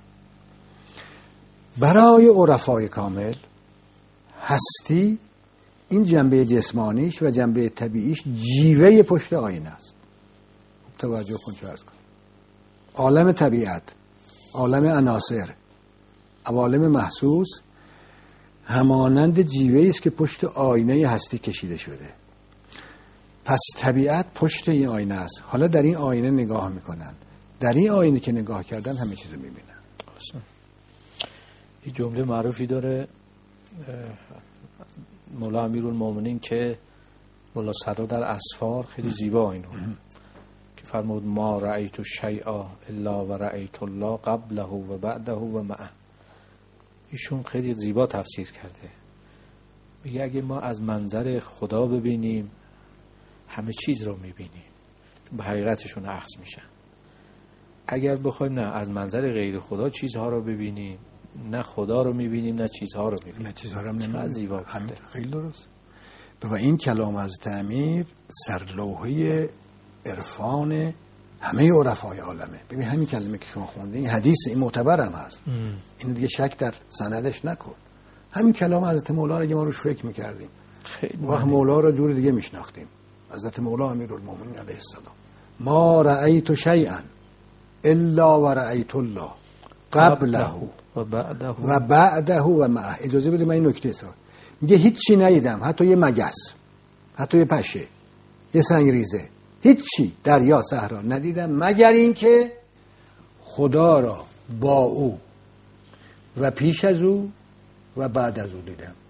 برای عرفای کامل هستی این جنبه جسمانیش و جنبه طبیعیش جیوه پشت آینه است. توجه کن چه عرض کن. عالم طبیعت، عالم عناصر، عوالم محسوس همانند جیوه‌ای است که پشت آینه هستی کشیده شده. پس طبیعت پشت این آینه است. حالا در این آینه نگاه میکنن، در این آینه که نگاه کردن همه چیزو میبینن. یه جمله معروفی داره مولا امیرالمومنین که مولا صدرا در اسفار خیلی زیبا اینو که فرمود ما رأیت شیئا الا و رأیت الله قبله و بعده و معه. ایشون خیلی زیبا تفسیر کرده. میگه اگه ما از منظر خدا ببینیم همه چیز رو میبینیم، چون به حقیقتشون اخذ میشن. اگر بخوایم نه از منظر غیر خدا چیزها رو ببینیم، نه خدا رو میبینیم نه چیزها رو میبینیم. نه چیزها رو هم نمیبینیم. زیبا خیلی درست. و این کلام از تعمیر سرلوحه عرفان همه عرفای عالمه. ببین همین کلمه که شما خوندین، این حدیث، این معتبر هم هست. این دیگه شک در سندش نکن. همین کلام حضرت مولا رو اگه ما روش فکر میکردیم، وقت مولا رو جور دیگه میشناختیم. حضرت مولا امیرالمومنین علیه السلام، ما رأیت شیئا الا و رأیت الله قبله و بعده و معه. اجازه بده من این نکته سر میگه هیچی ندیدم، حتی یه مگس، حتی یه پشه، یه سنگریزه، هیچی دریا صحرا ندیدم مگر این که خدا را با او و پیش از او و بعد از او دیدم.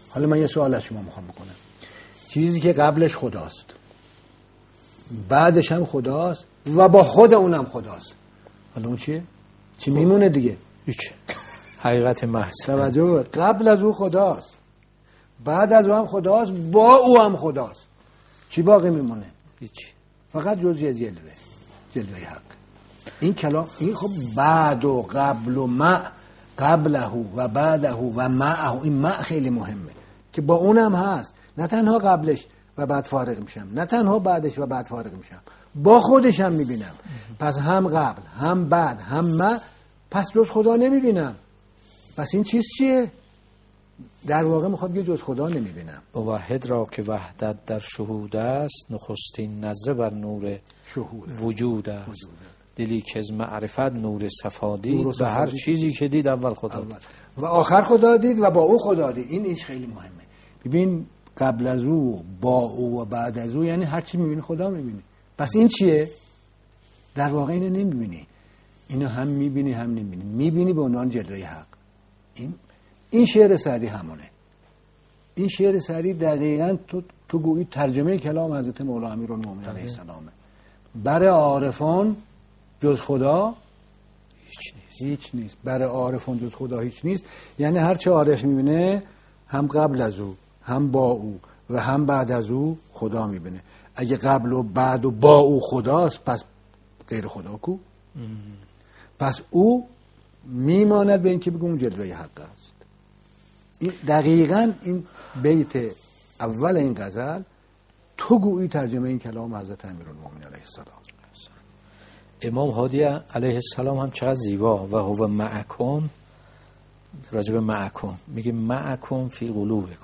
حالا من یه سوال از شما میخوام بکنم. چیزی که قبلش خداست، بعدش هم خداست و با خود اونم خداست، حالا اون چیه؟ چی میمونه دیگه؟ هیچ. حقیقت محض. توجه، قبل از او خداست، بعد از او هم خداست، با او هم خداست. چی باقی میمونه؟ هیچ. فقط جزء جلوه حق. این کلام، این خب بعد و قبل و مع، قبله و بعده و معه، این مع خیلی مهمه که با اونم هست. نه تنها قبلش و بعد فارغ میشم، نه تنها بعدش و بعد فارغ میشم، با خودش هم میبینم. پس هم قبل هم بعد هم مع، پس جز خدا نمیبینم. پس این چیز چیه؟ در واقع میخواد بگه جز خدا نمیبینم. موحد را که وحدت در شهود است، نخستین نظره بر نور شهود وجود است. دلی که از معرفت نور صفا دید و هر چیزی که دید اول خدا دید و آخر خدا دید و با او خدا دید. این ایش خیلی مهمه. ببین قبل از او، با او و بعد از او، یعنی هر چی میبینی خدا میبینی. پس این چیه؟ در واقع اینو نمیبینی، اینو هم میبینی هم نمیبینی، میبینی به عنوان جلوه حق. این شعر سعدی همونه. این شعر سعدی دقیقاً تو گویی ترجمه کلام حضرت مولا امیرالمومنین علیه السلامه. برای عارفان جز خدا هیچ نیست. برای عارفان جز خدا هیچ نیست. یعنی هر چه عارف میبینه هم قبل از او، هم با او و هم بعد از او خدا میبینه. اگه قبل و بعد و با او خداست، پس غیر خدا کو؟ پس او میماند به این که بگم جلوه حق است. این دقیقاً این بیت اول این غزل تو گویی ترجمه این کلام حضرت امیرالمومنین علیه السلام. امام هادی علیه السلام هم چقدر زیبا و هو معکم، راجب معکم میگه معکم فی قلوبکم.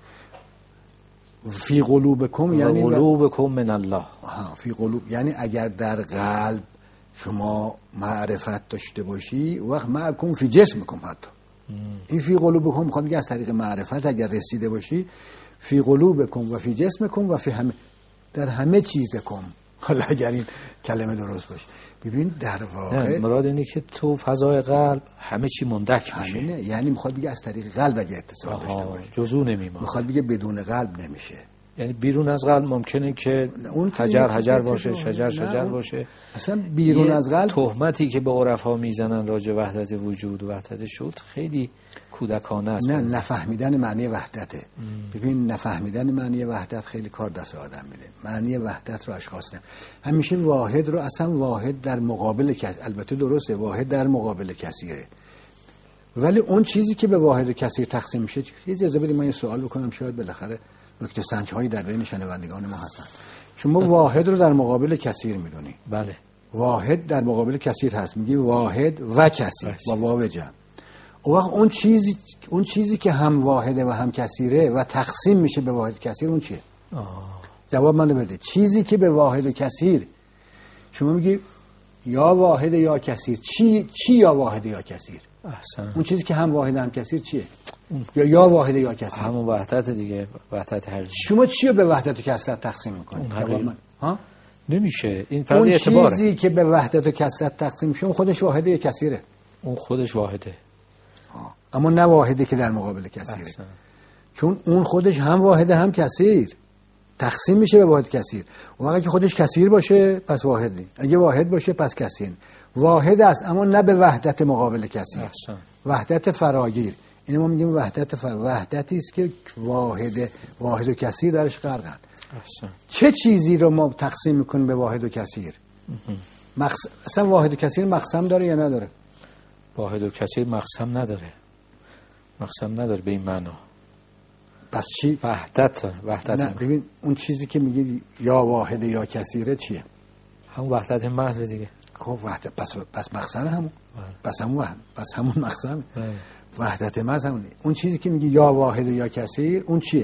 فی قلوبکم یعنی قلوبکم من الله. فی قلوب یعنی اگر در قلب شما معرفت داشته باشی، وقت معکم فی جسمکم. حتی این فی قلوبکم میخواد بگه از طریق معرفت اگر رسیده باشی، فی قلوبکم و فی جسمکم و فی همه، در همه چیزکم. حالا اگر این کلمه درست باشه، ببین در واقع مراد اینه که تو فضای قلب همه چی مندک میشه. یعنی میخواد بگه از طریق قلب اگه اتصال داشته باشه، جزو نمیمونه. میخواد بگه بدون قلب نمیشه. یعنی بیرون از قلب ممکنه که حجر باشه، شجر باشه. اصلا بیرون از قلب تهمتی که به عرفا میزنن راجع وحدت وجود و وحدت شهود خیلی کودکانه است. نه، نفهمیدن معنی وحدته. ببین نفهمیدن معنی وحدت خیلی کار دست آدم میده. معنی وحدت رو اشخاص همیشه واحد رو، اصلا واحد در مقابل البته درسته واحد در مقابل کثیره، ولی اون چیزی که به واحد و کثیر تقسیم میشه، اجازه بدید من یه سوال بکنم، شاید بالاخره نکته سنج‌هایی در بین شنوندگان ما هستن. شما واحد رو در مقابل کثیر میدونی؟ بله. واحد در مقابل کثیر هست، میگی واحد و کثیر با واو جمع. اون وقت اون چیزی که هم واحده و هم کثیره و تقسیم میشه به واحد کثیر، اون چیه؟ جواب منو بده. چیزی که به واحد و کثیر، شما میگی یا واحد یا کثیر، چی یا واحد یا کثیر؟ احسن. اون چیزی که هم واحد هم کثیر چیه؟ یا واحد یا کثیر؟ همون وحدت دیگه، وحدت حقیقی. شما چی رو به وحدت و کثرت تقسیم میکنید؟ ها؟ نمیشه. این فرض اعتباره. اون چیزی که به وحدت و کثرت تقسیم میشه اون خودش واحده یا کثیره؟ اون خودش واحده. اما نه واحده که در مقابل کثیره. چون اون خودش هم واحده هم کثیر، تقسیم میشه به واحد کثیر. و اگه خودش کثیر باشه پس واحد نیست، اگه واحد باشه پس کثیر. واحد است اما نه به وحدت مقابل کثیر. وحدت فراگیر. اینو ما میگیم وحدتی است که واحد و کثیر درش غرقند. چه چیزی رو ما تقسیم میکنیم به واحد و کثیر؟ اصلا واحد و کثیر مقسم داره یا نداره؟ واحد و کثیر مقسم نداره. مقسم نداره به این معنا. پس چی؟ وحدت. نه ببین اون چیزی که میگی یا واحد یا کثیره چیه؟ همون وحدت محض دیگه. خب وحدت پس مقسم همون. پس همون مقسمه. وحدت محض همونه. اون چیزی که میگی یا واحد یا کثیر اون چیه؟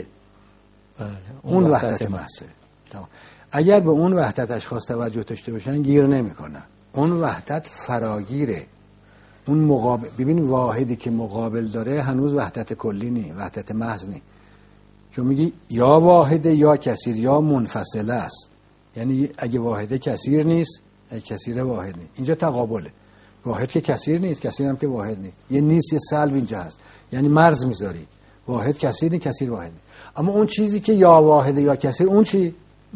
اون وحدت محضه. تمام. اگر به اون وحدت اشخاص توجه داشته باشن گیر نمیکنن. اون وحدت فراگیره. اون مقابل، ببین واحدی که مقابل داره هنوز وحدت کلی نی، وحدت محض نی. چون میگی یا واحده یا کثیر یا منفصله است. یعنی اگه واحده کثیر نیست، اگه کثیر واحد نیست. اینجا تقابله. واحد که کثیر نیست، کثیر هم که واحد نیست. یه نیست، یه سلب اینجا هست. یعنی مرز میذاری. واحد کثیر، کثیر واحد. اما اون چیزی که یا واحد یا کثیر، اون چی؟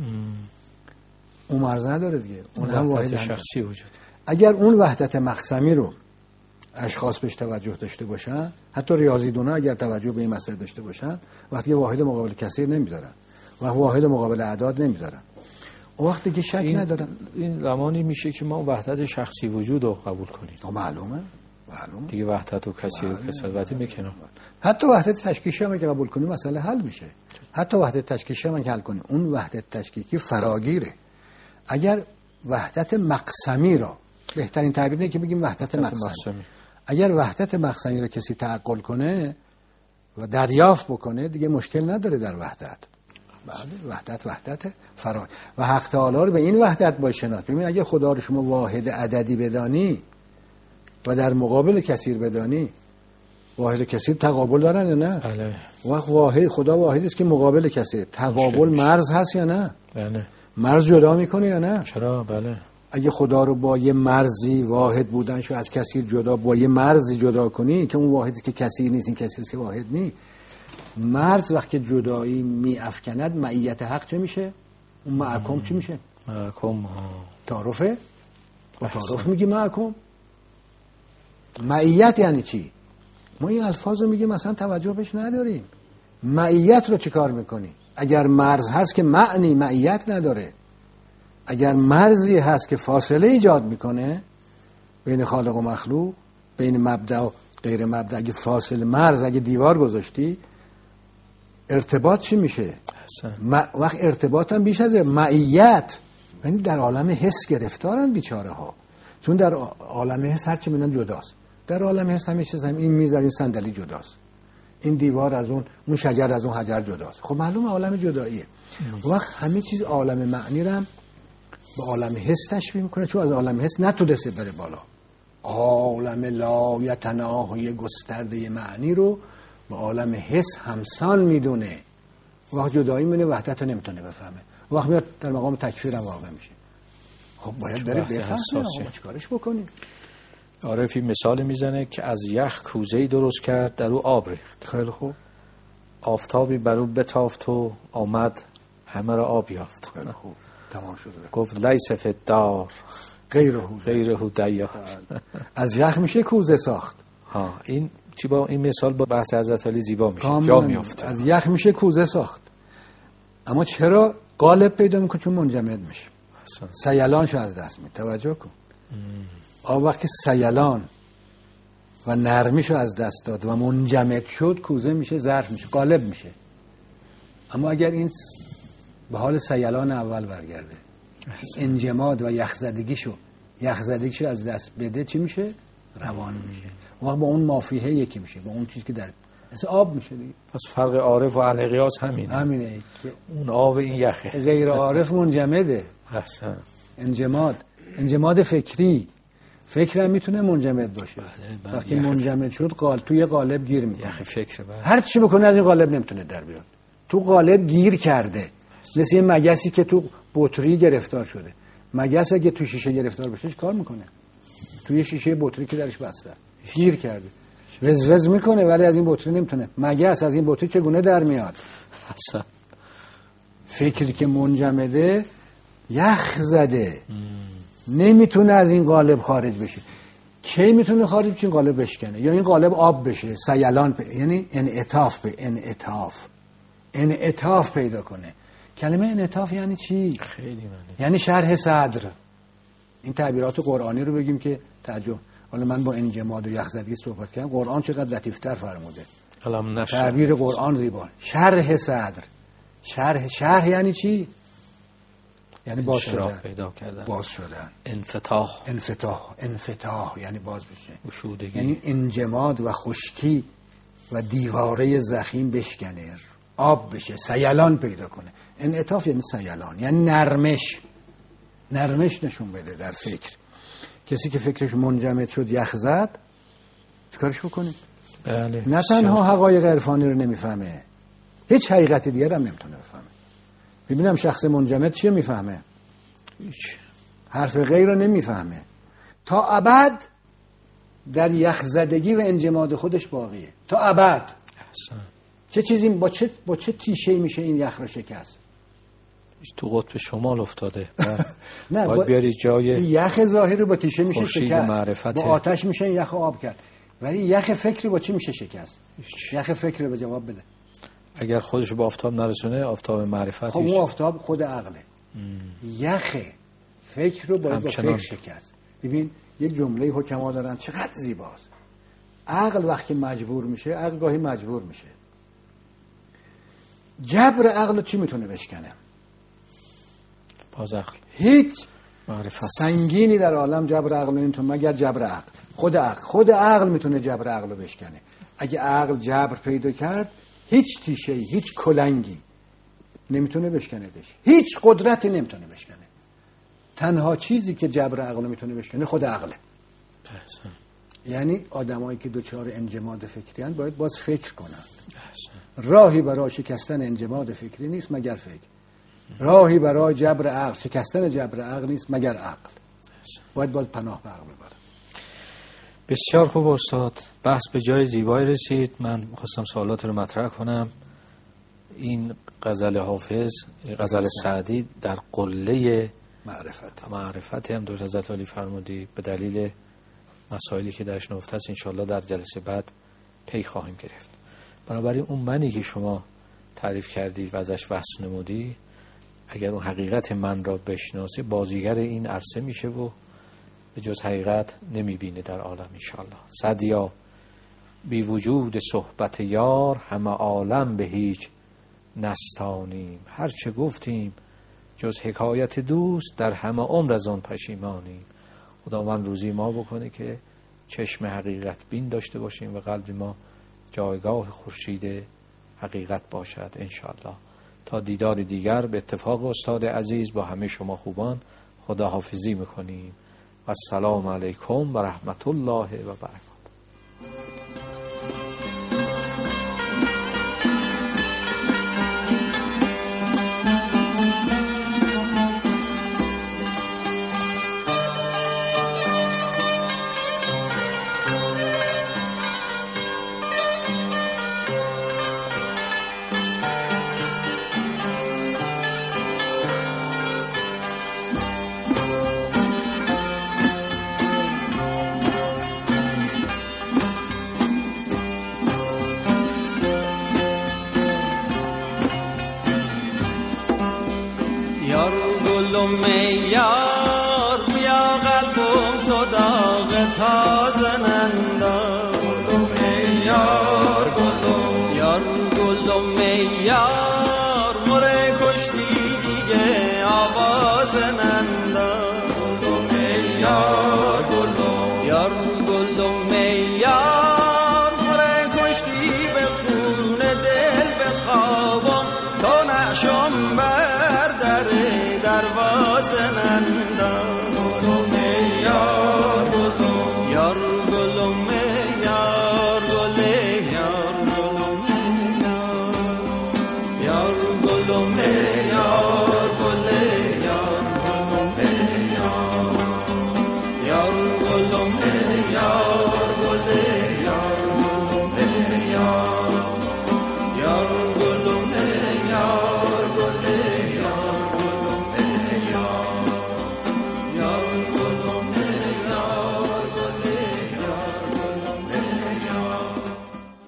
اون مرز نداره دیگه، اون هم واحد شخصی وجود. اگر اون وحدت مقسمی رو اشخاص بهش توجه داشته باشن، حتی ریاضی‌دونا اگر توجه به این مسئله داشته باشن، وقتی واحد مقابل کثیر نمیذارن و واحد مقابل اعداد نمیذارن، اون وقتی که شک ندارن. این زمانی میشه که ما وحدت شخصی وجود رو قبول کنیم. معلومه دیگه وحدت و کثیر و کثرت میکنم. حتی وحدت تشکیکی هم که قبول کنیم مسئله حل میشه. حتی وحدت تشکیکی هم که حل کنیم، اون وحدت تشکیکی فراگیره. اگر وحدت مقسمی را، بهترین تعبیر اینه که بگیم وحدت مقسمی. اگر وحدت مقسمی رو کسی تعقل کنه و دریافت بکنه، دیگه مشکل نداره در وحدت. بله، وحدت فرا و حق تعالی رو به این وحدت باید شناخت. ببین اگه خدا رو شما واحد عددی بدانی و در مقابل کثیر بدانی، واحد و کثیر تقابل دارن یا نه؟ بله. وقت واحد، خدا واحدی است که مقابل کثیر، تقابل مرز هست یا نه؟ بله. مرز جدا میکنه یا نه؟ چرا؟ بله. اگه خدا رو با یه مرزی واحد بودنشو از کثیر جدا، با یه مرزی جدا کنی که اون واحدی که کثیر نیست، این کثیر که واحد نیست، مرز وقتی جدایی می افکند، معیت حق چه میشه؟ اون معکم چی میشه؟ معکم تعارفه؟ با تعارف میگی معکم. معیت یعنی چی؟ ما این الفاظ رو میگیم مثلا توجه بهش نداریم. معیت رو چیکار میکنی؟ اگر مرز هست که معنی معیت نداره، اگر مرزی هست که فاصله ایجاد میکنه بین خالق و مخلوق، بین مبدأ و غیر مبدأ، اگه فاصله مرز، اگه دیوار گذاشتی، ارتباط چی میشه؟ وقت ارتباط هم بیش از معیت، یعنی در عالم حس گرفتارن بیچاره ها، چون در عالم حس هر چی میدن جداست. در عالم حس همیشه این میز از این صندلی جداست، این دیوار از اون شجر از اون حجر جداست. خب معلومه عالم جداییه. وقت همه چیز عالم معنی رو هم به عالم حس تشبیه میکنه، چون از عالم حس نتونسته بره بالا. عالم لا یتناهی گسترده معنی رو به عالم حس همسان میدونه. وقت جدایی میونه، وحدت رو نمیتونه بفهمه، وقت میاد در مقام تکفیر هم واقع میشه. خب باید داره بفهمه چیکارش بکنیم. عارفی مثال میزنه که از یخ کوزه‌ای درست کرد، در او آب ریخت. خیلی خوب. آفتابی بر او بتافت و آمد همه را آب یافت. خیلی خوب، تمام شد. گفت لیس فی الدار غیره دیار. از یخ میشه کوزه ساخت. ها، این چی با این مثال با بحث حضرت علی زیبا میشه، جا میافته. از یخ میشه کوزه ساخت. اما چرا قالب پیدا میکنه؟ چون منجمد میشه. سیلانشو از دست میده. توجه کن. آب وقتی سیلان و نرمیشو از دست داد و منجمد شد، کوزه میشه، ظرف میشه، قالب میشه. اما اگر این به حال سیلان اول برگرده، انجماد و یخزدگیشو از دست بده، چی میشه؟ روان میشه. وقت با اون مافیه یکی میشه، با اون چیزی که در مثل آب میشه دیگه. پس فرق عارف و اهل قیاس همینه که اون آب این یخه. غیر عارف منجمده. احسن. انجماد فکری، فکر هم میتونه منجمد باشه. بله. وقتی منجمد شد توی قالب گیر میکنه. یخ فکر. بله. هر چی بکنه از این قالب نمیتونه در بیاد. تو قالب گیر کرده. مثل یه مگسی که تو بطری گرفتار شده. مگس اگه تو شیشه گرفتار بشه چه کار میکنه؟ توی شیشه بطری که درش بسته گیر کرده، وز میکنه، ولی از این بطری نمیتونه. مگس از این بطری چگونه در میاد؟ اصلا فکری که منجمده یخ زده، نمیتونه از این قالب خارج بشه. کی میتونه خارج بشه؟ این قالب بشکنه یا این قالب آب بشه، سیلان یعنی انعطاف پیدا کنه. کلمه انعطاف یعنی چی؟ خیلی معنی. یعنی شرح صدر. این تعبیرات قرآنی رو بگیم که تعجب. حالا من با انجماد و یخزدگی صحبت کردم، قرآن چقدر لطیفتر فرموده. تعبیر قرآن زیبا. شرح صدر. شرح یعنی چی؟ یعنی باز شدن، پیدا کردن، باز شدن، انفتاح یعنی باز بشه، یعنی انجماد و خشکی و دیواره زخیم بشکنه، آب بشه، سیلان پیدا کنه. انعطاف یعنی سیلان، یعنی نرمش نشون بده در فکر. کسی که فکرش منجمد شد، یخ زد، چیکارش بکنید؟ بله. نه تنها حقایق عرفانی رو نمیفهمه، هیچ حقیقت دیگر هم نمیتونه بفهمه. ببینم شخص منجمد چیه میفهمه؟ هیچ. حرف غیر رو نمیفهمه. تا ابد در یخزدگی و انجماد خودش باقیه. تا ابد. چه چیزی با چه تیشه‌ای میشه این یخ رو شکست؟ تو قطب شمال افتاده. نه، باید بیاری جای یخ ظاهری رو با تیشه میشه شکست، با آتش میشه یخ آب کرد، ولی یخ فکری با چی میشه شکست؟ یخ فکری به جواب بده. اگر خودشو به آفتاب نرسونه، آفتاب معرفت. خب اون آفتاب خود عقله. یخ فکر رو با فکر شکست. ببین یه جمله حکما دارن چقدر زیباست. عقل وقتی مجبور میشه، عقل گاهی مجبور میشه. جبر عقل چی میتونه بشکنه؟ باز عقل. هیچ معرفت سنگینی در عالم جبر عقل نمیتونه مگر جبر عقل. خود عقل میتونه جبر عقل رو بشکنه. اگه عقل جبر پیدا کرد، هیچ تیشه‌ای، هیچ کلنگی نمیتونه بشکنهش. هیچ قدرتی نمیتونه بشکنه. تنها چیزی که جبر عقل میتونه بشکنه خود عقله. یعنی آدمایی که دچار انجماد فکری هستند باید باز فکر کنند. راهی برای شکستن انجماد فکری نیست مگر فکر. راهی برای جبر عقل، شکستن جبر عقل نیست مگر عقل. باید پناه به عقل ببرم. بسیار خوب استاد، بحث به جای زیبایی رسید. من خواستم سوالات رو مطرح کنم. این غزل حافظ، غزل سعدی در قله معرفت هم دور حضرت علی فرمودی، به دلیل مسائلی که درش نهفته است انشاءالله در جلسه بعد پی خواهیم گرفت. بنابراین اون منی که شما تعریف کردید و ازش بحث نمودی، اگر اون حقیقت من را بشناسی، بازیگر این عرصه میشه و به جز حقیقت نمیبینه در عالم انشاءالله. سعدیا بی وجود صحبت یار، همه عالم به هیچ نستانیم. هرچه گفتیم جز حکایت دوست، در همه عمر از آن پشیمانیم. خداوند روزی ما بکنه که چشم حقیقت بین داشته باشیم و قلب ما جایگاه خورشید حقیقت باشد انشاءالله. تا دیدار دیگر به اتفاق استاد عزیز با همه شما خوبان خداحافظی میکنیم و السلام علیکم و رحمت الله و برکاته.